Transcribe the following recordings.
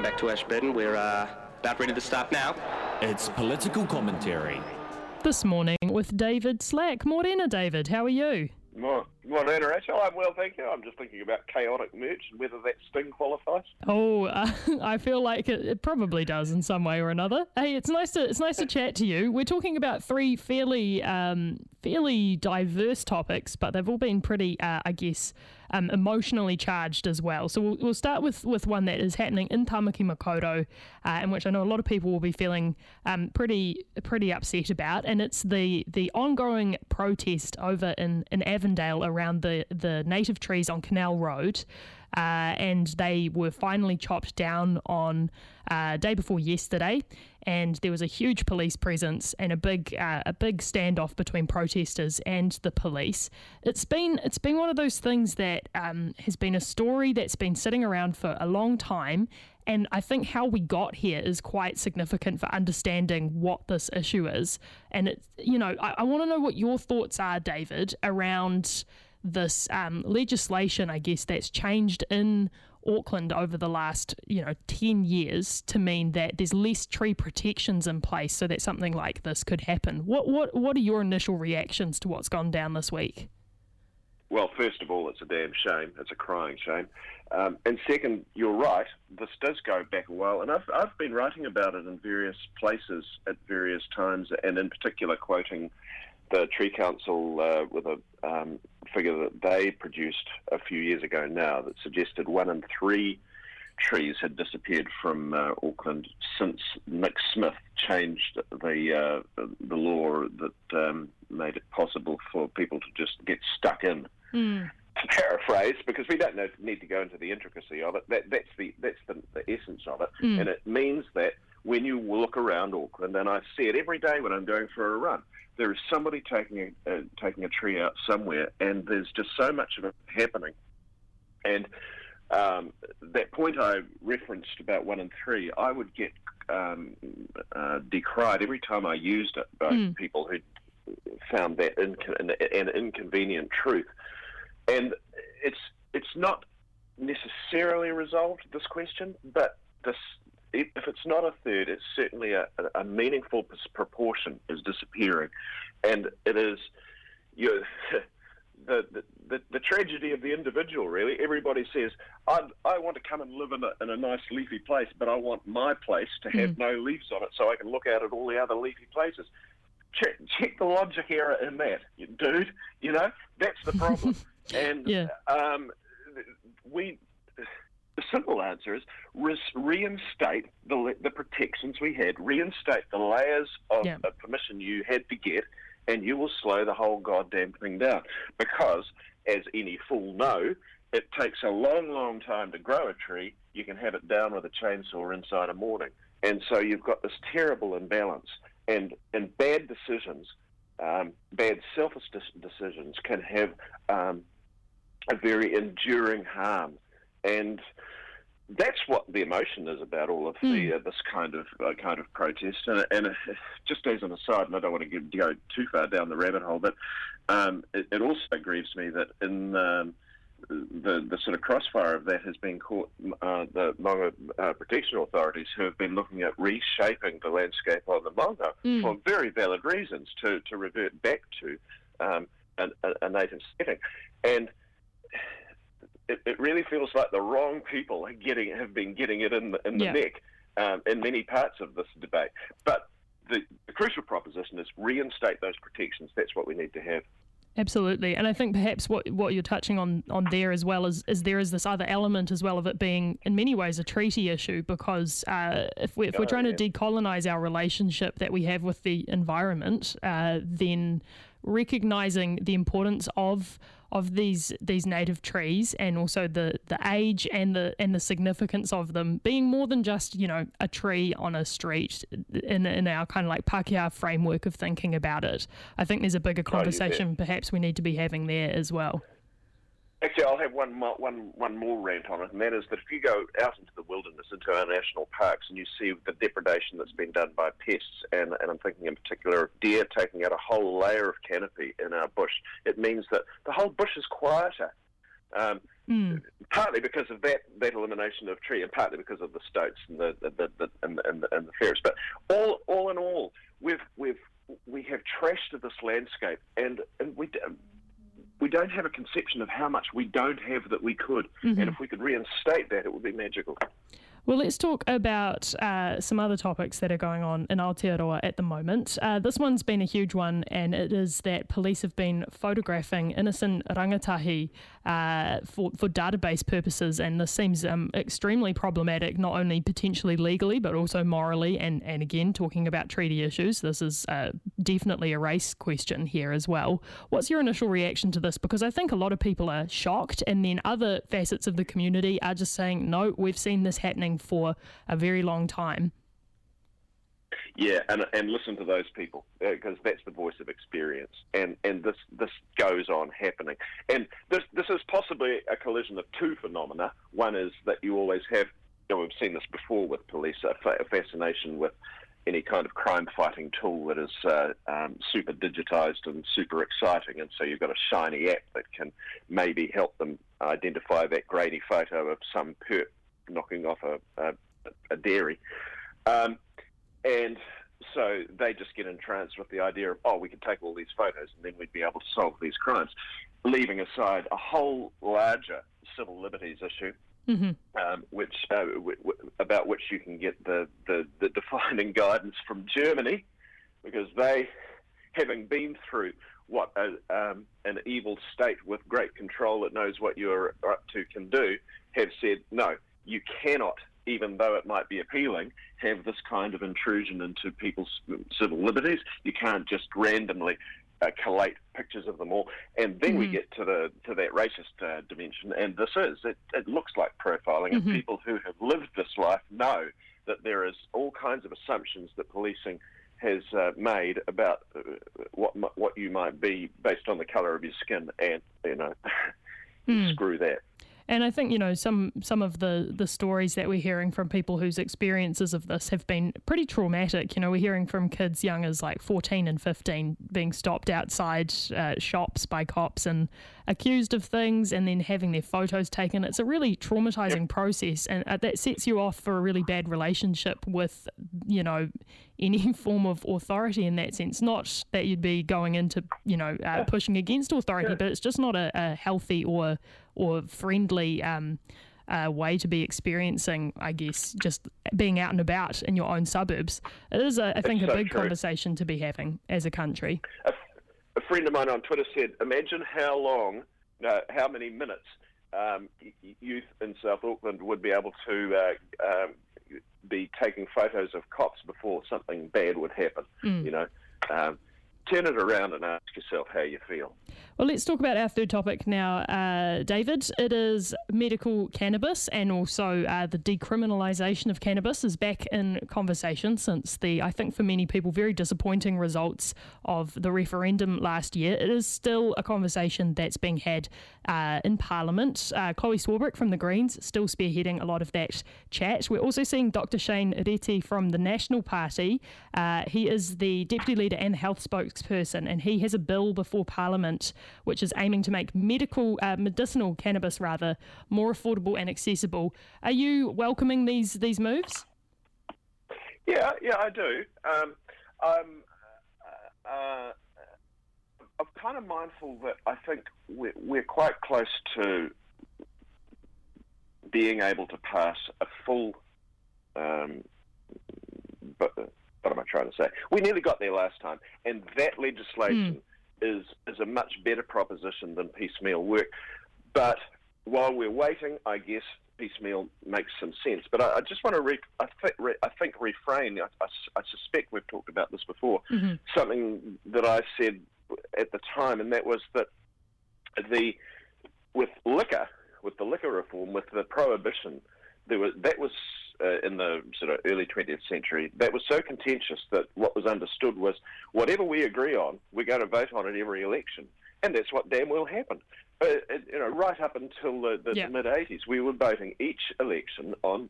back to Ashburton. We're about ready to start now. It's political commentary. This morning with David Slack. Morena, David. How are you? Morena, Rachel. I'm well, thank you. I'm just thinking about chaotic merch and whether that Sting qualifies. Oh, I feel like it probably does in some way or another. Hey, it's nice to chat to you. We're talking about three fairly diverse topics, but they've all been pretty, emotionally charged as well. So we'll start with one that is happening in Tamaki Makaurau, in which I know a lot of people will be feeling pretty upset about, and it's the ongoing protest over in Avondale around the native trees on Canal Road. And they were finally chopped down on day before yesterday, and there was a huge police presence and a big standoff between protesters and the police. It's been one of those things that has been a story that's been sitting around for a long time, and I think how we got here is quite significant for understanding what this issue is. And it's, I want to know what your thoughts are, David, around this legislation, I guess, that's changed in Auckland over the last, 10 years to mean that there's less tree protections in place so that something like this could happen. What are your initial reactions to what's gone down this week? Well, first of all, it's a damn shame. It's a crying shame. And second, you're right. This does go back a while, and I've been writing about it in various places at various times, and in particular quoting the Tree Council with a figure that they produced a few years ago now that suggested 1 in 3 trees had disappeared from Auckland since Nick Smith changed the law that made it possible for people to just get stuck in. To paraphrase, because we don't need to go into the intricacy of it, that's the essence of it, and it means that when you look around Auckland, and I see it every day when I'm going for a run, there is somebody taking a tree out somewhere, and there's just so much of it happening. And that point I referenced about 1 in 3, I would get decried every time I used it by people who found that an inconvenient truth. And it's not necessarily resolved, this question, but if it's not a third, it's certainly a meaningful proportion is disappearing, and it is the tragedy of the individual. Really, everybody says, "I want to come and live in a nice leafy place, but I want my place to have no leaves on it, so I can look out at all the other leafy places." Check the logic error in that, dude. That's the problem, and The simple answer is reinstate the protections we had, reinstate the layers of permission you had to get, and you will slow the whole goddamn thing down. Because, as any fool know, it takes a long, long time to grow a tree. You can have it down with a chainsaw inside a morning. And so you've got this terrible imbalance. And bad decisions, bad selfish decisions can have a very enduring harm. And that's what the emotion is about all of this kind of protest. And just as an aside, and I don't want to go too far down the rabbit hole, but it also grieves me that in the sort of crossfire of that has been caught the Maunga Protection Authorities, who have been looking at reshaping the landscape on the Maunga for very valid reasons to revert back to a native setting. And it really feels like the wrong people have been getting it in the neck in many parts of this debate. But the crucial proposition is reinstate those protections. That's what we need to have. Absolutely. And I think perhaps what you're touching on there as well is there is this other element as well of it being in many ways a treaty issue, because if we're trying to decolonise our relationship that we have with the environment, then recognising the importance of these native trees, and also the age and the significance of them being more than just a tree on a street in our kind of like Pākehā framework of thinking about it. I think there's a bigger conversation perhaps we need to be having there as well. Actually, I'll have one more rant on it, and that is that if you go out into the wilderness, into our national parks, and you see the depredation that's been done by pests, and I'm thinking in particular of deer taking out a whole layer of canopy in our bush, it means that the whole bush is quieter. Partly because of that elimination of tree, and partly because of the stoats and the ferrets. But all in all, we have trashed this landscape, and we don't have a conception of how much we don't have that we could. And if we could reinstate that, it would be magical. Well, let's talk about some other topics that are going on in Aotearoa at the moment. This one's been a huge one, and it is that police have been photographing innocent rangatahi for database purposes, and this seems extremely problematic, not only potentially legally, but also morally, and again, talking about treaty issues. This is definitely a race question here as well. What's your initial reaction to this? Because I think a lot of people are shocked, and then other facets of the community are just saying, no, we've seen this happening for a very long time. Yeah, and listen to those people, because that's the voice of experience, and this goes on happening. And this is possibly a collision of two phenomena. One is that you always have, we've seen this before with police, a fascination with any kind of crime-fighting tool that is super digitized and super exciting, and so you've got a shiny app that can maybe help them identify that grainy photo of some perp knocking off a dairy. And so they just get entranced with the idea of, we could take all these photos and then we'd be able to solve these crimes, leaving aside a whole larger civil liberties issue, about which you can get the defining guidance from Germany, because they, having been through what an evil state with great control that knows what you're up to can do, have said, no, you cannot, even though it might be appealing, have this kind of intrusion into people's civil liberties. You can't just randomly collate pictures of them all. And then we get to that racist dimension, and it looks like profiling, and people who have lived this life know that there is all kinds of assumptions that policing has made about what you might be based on the colour of your skin, and, screw that. And I think, some of the stories that we're hearing from people whose experiences of this have been pretty traumatic. We're hearing from kids young as like 14 and 15 being stopped outside shops by cops and accused of things, and then having their photos taken. It's a really traumatizing process, and that sets you off for a really bad relationship with, any form of authority in that sense. Not that you'd be going into, pushing against authority, but it's just not a healthy or friendly way to be experiencing, I guess, just being out and about in your own suburbs. It is, I think, a big conversation to be having as a country. A friend of mine on Twitter said, imagine how many minutes youth in South Auckland would be able to be taking photos of cops before something bad would happen. Turn it around and ask yourself how you feel. Well, let's talk about our third topic now, David. It is medical cannabis, and also the decriminalisation of cannabis is back in conversation since I think for many people, very disappointing results of the referendum last year. It is still a conversation that's being had in Parliament. Chloe Swarbrick from the Greens still spearheading a lot of that chat. We're also seeing Dr. Shane Reti from the National Party. He is the Deputy Leader and Health Spokesperson, and he has a bill before Parliament which is aiming to make medicinal cannabis more affordable and accessible. Are you welcoming these moves? Yeah, I do. I'm kind of mindful that I think we're quite close to being able to pass a full. But what am I trying to say? We nearly got there last time, and that legislation is a much better proposition than piecemeal work. But while we're waiting, I guess piecemeal makes some sense. But I just want to reframe. I suspect we've talked about this before. Something that I said at the time, and that was that with the liquor reform, with the prohibition, that was in the sort of early 20th century, that was so contentious that what was understood was whatever we agree on, we're going to vote on at every election. And that's what damn well happened. Right up until the mid-'80s, we were voting each election on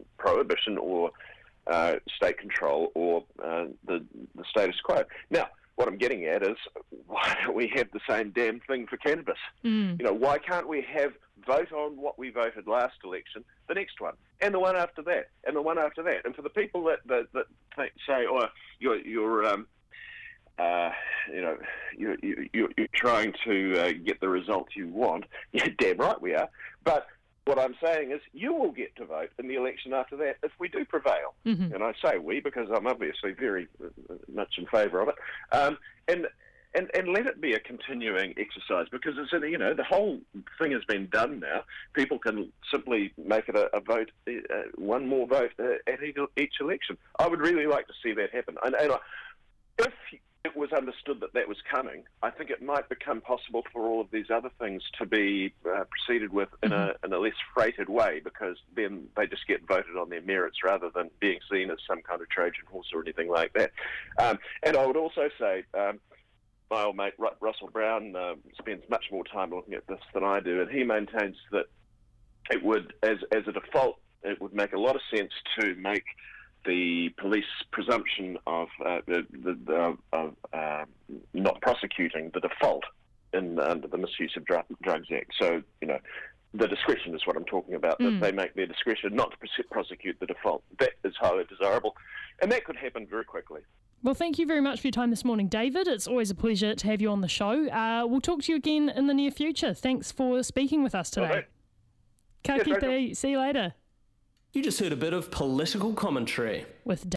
prohibition or state control or the status quo. Now, what I'm getting at is, why don't we have the same damn thing for cannabis? Why can't we vote on what we voted last election, the next one, and the one after that, and the one after that? And for the people that say, "Oh, you're trying to get the results you want," yeah, damn right we are. But what I'm saying is, you will get to vote in the election after that if we do prevail. And I say we because I'm obviously very much in favour of it. And let it be a continuing exercise, because it's the whole thing has been done now. People can simply make it a vote, one more vote at each election. I would really like to see that happen. And if it was understood that was coming, I think it might become possible for all of these other things to be proceeded with in a less freighted way, because then they just get voted on their merits rather than being seen as some kind of Trojan horse or anything like that. And I would also say, my old mate Russell Brown spends much more time looking at this than I do, and he maintains that it would, as a default, it would make a lot of sense to make the police presumption of not prosecuting the default under the Misuse of Drugs Act. So, the discretion is what I'm talking about, that they make their discretion not to prosecute the default. That is highly desirable, and that could happen very quickly. Well, thank you very much for your time this morning, David. It's always a pleasure to have you on the show. We'll talk to you again in the near future. Thanks for speaking with us today. Ka kite. See you later. You just heard a bit of political commentary with